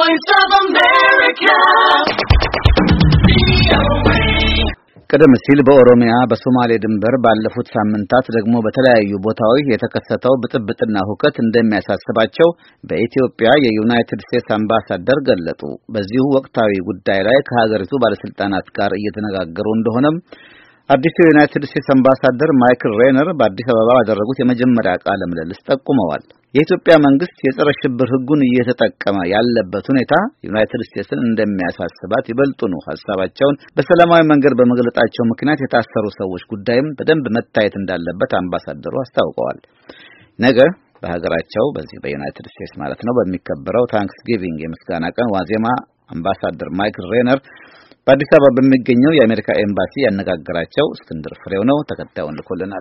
Voice of America. ቀደም ሲል በኦሮሚያ በሶማሌ ድንበር ባለፉት ሳምንታት ደግሞ በተለያዩ ቦታዎች የተከሰተው ብጥብጥና ሁከት እንደሚያሳስባቸው በኢትዮጵያ የዩናይትድ ስቴትስ አምባሳደር ገለጡ። በዚሁ ወቅታዊ ጉዳይ ላይ ከሀገሪቱ ባለስልጣናት ጋር እየተነጋገሩ እንደሆነም አዲሱ የዩናይትድ ስቴትስ አምባሳደር ማይክል ሬነር በአዲስ አበባ ያደረጉት የመጀመሪያ ቃለ ምልልስ ጠቁመዋል። የኢትዮጵያ መንግስት የጸረ ሽብር ህጉን እየተጠቀመ ያለበት ሁኔታ ዩናይትድ ስቴትስን እንደሚያሳስባት ይበልጡኑ ሐሳባቸውን በሰላማዊ መንገድ በመግለጻቸው ምክንያት የታሰሩ ሰዎች ጉዳይም በደንብ መታየት እንዳለበት አምባሳደሩ አስታውቀዋል። ነገ በሀገራቸው በዚህ በዩናይትድ ስቴትስ ማለት ነው በሚከበረው ታንክስጊቪንግ የምስጋና ቀን ዋዜማ አምባሳደር ማይክል ሬነር በአዲስ አበባ በሚገኘው የአሜሪካ ኤምባሲ ያነጋገራቸው እስክንድር ፍሬው ነው። ተከታዩን ልኮልናል።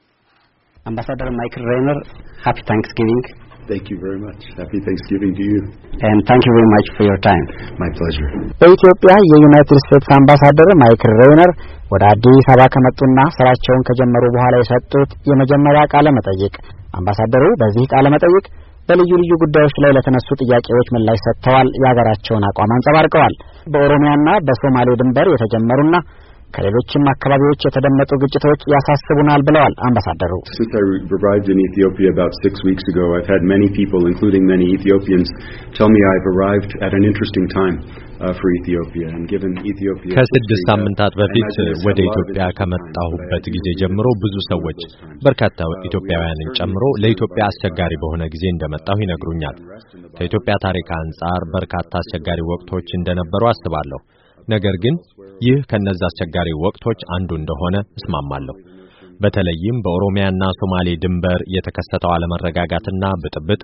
Ambassador Michael Rainer, happy Thanksgiving. Thank you very much. Happy Thanksgiving to you. And thank you very much for your time. My pleasure. በኢትዮጵያ የዩናይትድ ስቴትስ አምባሳደር ማይክል ሬነር ወደ አዲስ አበባ ከመጡና ስራቸውን ከጀመሩ በኋላ የሰጡት የመጀመሪያ ቃለ መጠይቅ። አምባሳደሩ በዚህ ቃለ መጠይቅ በልዩ ልዩ ጉዳዮች ላይ ለተነሱ ጥያቄዎች ምላሽ ሰጥተዋል። የሀገራቸውን አቋም አንጸባርቀዋል። በኦሮሚያና በሶማሌ ድንበር የተጀመሩና ከሌሎችም አካባቢዎች የተደመጡ ግጭቶች ያሳስቡናል ብለዋል አምባሳደሩ። Since I arrived in Ethiopia about 6 weeks ago, I've had many people, including many Ethiopians, tell me I've arrived at an interesting time for Ethiopia, and given Ethiopia ከስድስት ሳምንታት በፊት ወደ ኢትዮጵያ ከመጣሁበት ጊዜ ጀምሮ ብዙ ሰዎች በርካታ ኢትዮጵያውያንን ጨምሮ ለኢትዮጵያ አስቸጋሪ በሆነ ጊዜ እንደመጣሁ ይነግሩኛል። ከኢትዮጵያ ታሪክ አንጻር በርካታ አስቸጋሪ ወቅቶች እንደነበሩ አስባለሁ። ነገር ግን ይህ ከነዛ አስቸጋሪ ወቅቶች አንዱ እንደሆነ እስማማለሁ። በተለይም በኦሮሚያና ሶማሌ ድንበር የተከሰተው አለመረጋጋትና ብጥብጥ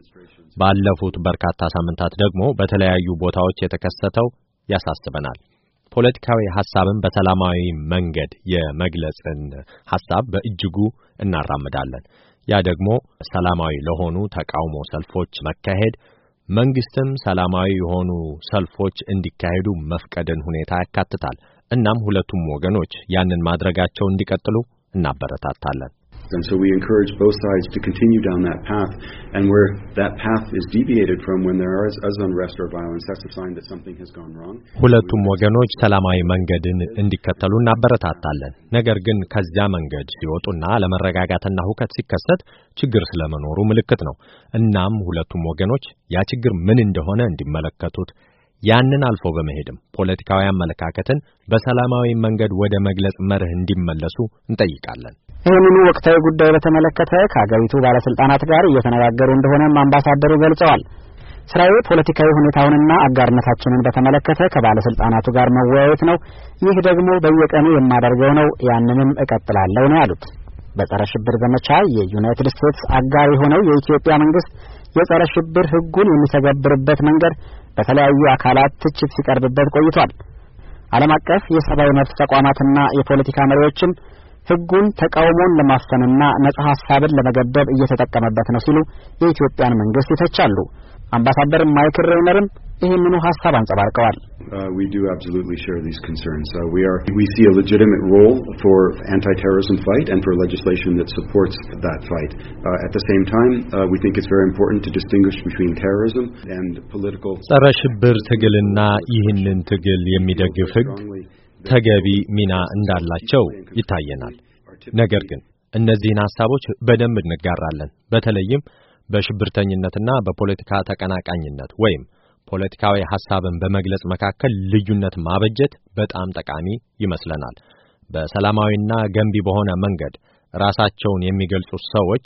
ባለፉት በርካታ ሳምንታት ደግሞ በተለያዩ ቦታዎች የተከሰተው ያሳስበናል። ፖለቲካዊ ሐሳብን በሰላማዊ መንገድ የመግለጽን ሐሳብ በእጅጉ እናራምዳለን። ያ ደግሞ ሰላማዊ ለሆኑ ተቃውሞ ሰልፎች መካሄድ መንግስትም ሰላማዊ የሆኑ ሰልፎች እንዲካሄዱ መፍቀድን ሁኔታ ያካትታል። እናም ሁለቱም ወገኖች ያንን ማድረጋቸው እንዲቀጥሉ እናበረታታለን። And so we encourage both sides to continue down that path, and where that path is deviated from when there is unrest or violence, that's a sign that something has gone wrong. ሁለቱም ወገኖች ሰላማዊ መንገድን እንዲከተሉ እናበረታታለን። ነገር ግን ከዚያ መንገድ ሲወጡና ለመረጋጋትና ሁከት ሲከሰት ችግር ስለመኖሩ ምልክት ነው። እናም ሁለቱም ወገኖች ያ ችግር ምን እንደሆነ እንዲመለከቱት ያንን አልፎ በመሄድም ፖለቲካዊ አመለካከትን በሰላማዊ መንገድ ወደ መግለጽ መርህ እንዲመለሱ እንጠይቃለን። ይህንን ወቅታዊ ጉዳይ በተመለከተ ከሀገሪቱ ባለስልጣናት ጋር እየተነጋገሩ እንደሆነም አምባሳደሩ ገልጸዋል። ስራዬ ፖለቲካዊ ሁኔታውንና አጋርነታችንን በተመለከተ ከባለስልጣናቱ ጋር መወያየት ነው። ይህ ደግሞ በየቀኑ የማደርገው ነው። ያንንም እቀጥላለሁ ነው ያሉት። በጸረ ሽብር ዘመቻ የዩናይትድ ስቴትስ አጋር የሆነው የኢትዮጵያ መንግስት የጸረ ሽብር ህጉን የሚተገብርበት መንገድ በተለያዩ አካላት ትችት ሲቀርብበት ቆይቷል። ዓለም አቀፍ የሰብአዊ መብት ተቋማትና የፖለቲካ መሪዎችም ህጉን ተቃውሞን ለማፈንና ነጻ ሐሳብን ለመገደብ እየተጠቀመበት ነው ሲሉ የኢትዮጵያን መንግስት ይተቻሉ። አምባሳደር ማይክል ሬነርም ይህንኑ ሐሳብ አንጸባርቀዋል። We do absolutely share these concerns. We see a legitimate role for anti-terrorism fight and for legislation that supports that fight. At the same time, we think it's very important to distinguish between terrorism and political. ጸረ ሽብር ትግልና ይህንን ትግል የሚደግፍ ህግ ተገቢ ሚና እንዳላቸው ይታየናል። ነገር ግን እነዚህን ሐሳቦች በደንብ እንጋራለን። በተለይም በሽብርተኝነትና በፖለቲካ ተቀናቃኝነት ወይም ፖለቲካዊ ሐሳብን በመግለጽ መካከል ልዩነት ማበጀት በጣም ጠቃሚ ይመስለናል። በሰላማዊና ገንቢ በሆነ መንገድ ራሳቸውን የሚገልጹ ሰዎች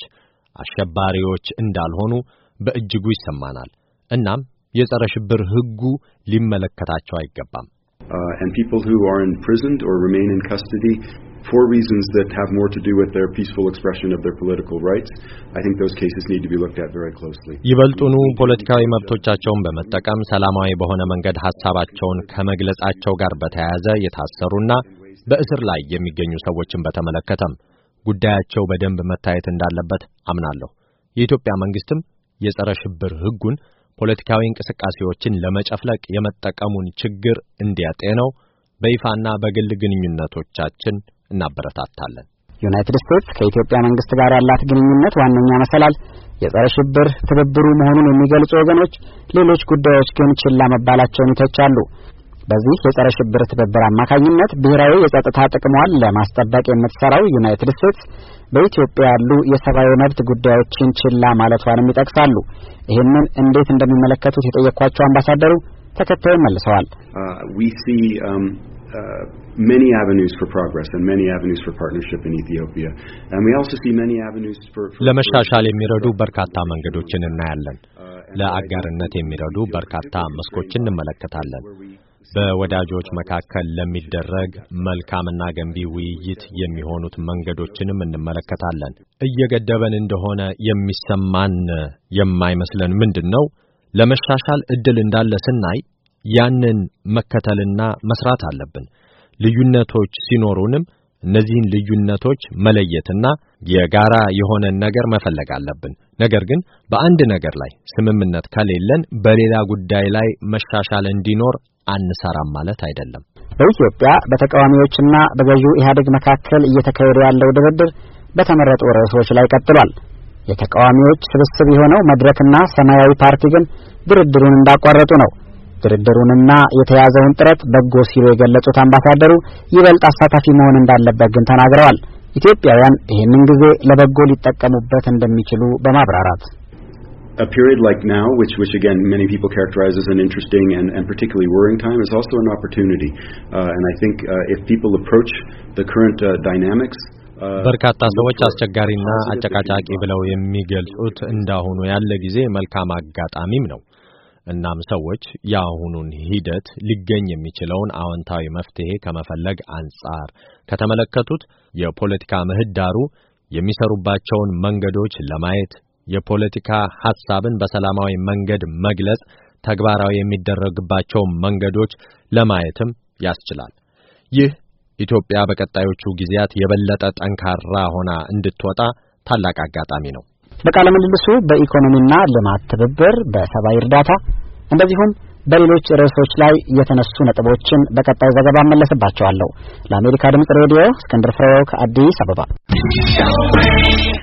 አሸባሪዎች እንዳልሆኑ በእጅጉ ይሰማናል። እናም የጸረ ሽብር ህጉ ሊመለከታቸው አይገባም። And people who are imprisoned or remain in custody for reasons that have more to do with their peaceful expression of their political rights, I think those cases need to be looked at very closely. ይበልጡኑ ፖለቲካዊ መብቶቻቸውን በመጠቀም ሰላማዊ በሆነ መንገድ ሐሳባቸውን ከመግለጻቸው ጋር በተያያዘ የታሰሩና በእስር ላይ የሚገኙ ሰዎችን በተመለከተም ጉዳያቸው በደንብ መታየት እንዳለበት አምናለሁ። የኢትዮጵያ መንግስትም የጸረ ሽብር ህጉን ፖለቲካዊ እንቅስቃሴዎችን ለመጨፍለቅ የመጠቀሙን ችግር እንዲያጤነው በይፋና በግል ግንኙነቶቻችን እናበረታታለን። ዩናይትድ ስቴትስ ከኢትዮጵያ መንግስት ጋር ያላት ግንኙነት ዋነኛ መሰላል የጸረ ሽብር ትብብሩ መሆኑን የሚገልጹ ወገኖች ሌሎች ጉዳዮች ግን ችላ መባላቸውን ይተቻሉ። በዚህ የጸረ ሽብር ትብብር አማካኝነት ብሔራዊ የጸጥታ ጥቅሟን ለማስጠበቅ የምትሰራው ዩናይትድ ስቴትስ በኢትዮጵያ ያሉ የሰብአዊ መብት ጉዳዮችን ችላ ማለቷንም ይጠቅሳሉ። ይህንን እንዴት እንደሚመለከቱት የጠየኳቸው አምባሳደሩ ተከታዩን መልሰዋል። We see many avenues for progress and many avenues for partnership in Ethiopia, and we also see many avenues for ለመሻሻል የሚረዱ በርካታ መንገዶችን እናያለን። ለአጋርነት የሚረዱ በርካታ መስኮችን እንመለከታለን። በወዳጆች መካከል ለሚደረግ መልካምና ገንቢ ውይይት የሚሆኑት መንገዶችንም እንመለከታለን። እየገደበን እንደሆነ የሚሰማን የማይመስለን ምንድነው? ለመሻሻል እድል እንዳለ ስናይ ያንን መከተልና መስራት አለብን። ልዩነቶች ሲኖሩንም እነዚህን ልዩነቶች መለየትና የጋራ የሆነ ነገር መፈለግ አለብን። ነገር ግን በአንድ ነገር ላይ ስምምነት ከሌለን በሌላ ጉዳይ ላይ መሻሻል እንዲኖር አንሰራም ማለት አይደለም። በኢትዮጵያ በተቃዋሚዎችና በገዢው ኢህአዴግ መካከል እየተካሄደ ያለው ድርድር በተመረጡ ርዕሶች ላይ ቀጥሏል። የተቃዋሚዎች ስብስብ የሆነው መድረክና ሰማያዊ ፓርቲ ግን ድርድሩን እንዳቋረጡ ነው። ድርድሩንና የተያዘውን ጥረት በጎ ሲሉ የገለጹት አምባሳደሩ ይበልጥ አሳታፊ መሆን እንዳለበት ግን ተናግረዋል። ኢትዮጵያውያን ይህንን ጊዜ ለበጎ ሊጠቀሙበት እንደሚችሉ በማብራራት A period like now, which again many people characterize as an interesting and particularly worrying time, is also an opportunity. And I think if people approach the current dynamics, በርካታ ሰዎች አስቸጋሪና አጨቃጫቂ ብለው የሚገልጹት እንዳሁኑ ያለ ጊዜ መልካም አጋጣሚም ነው። እናም ሰዎች ያሁኑን ሂደት ሊገኝ የሚችለውን አዎንታዊ መፍትሄ ከመፈለግ አንጻር ከተመለከቱት የፖለቲካ ምህዳሩ የሚሰሩባቸውን መንገዶች ለማየት የፖለቲካ ሐሳብን በሰላማዊ መንገድ መግለጽ ተግባራዊ የሚደረግባቸው መንገዶች ለማየትም ያስችላል። ይህ ኢትዮጵያ በቀጣዮቹ ጊዜያት የበለጠ ጠንካራ ሆና እንድትወጣ ታላቅ አጋጣሚ ነው። በቃለ ምልልሱ በኢኮኖሚና ልማት ትብብር፣ በሰብአዊ እርዳታ እንደዚሁም በሌሎች ርዕሶች ላይ የተነሱ ነጥቦችን በቀጣይ ዘገባ መለስባቸዋለሁ። ለአሜሪካ ድምጽ ሬዲዮ እስክንድር ፍሬው ከአዲስ አበባ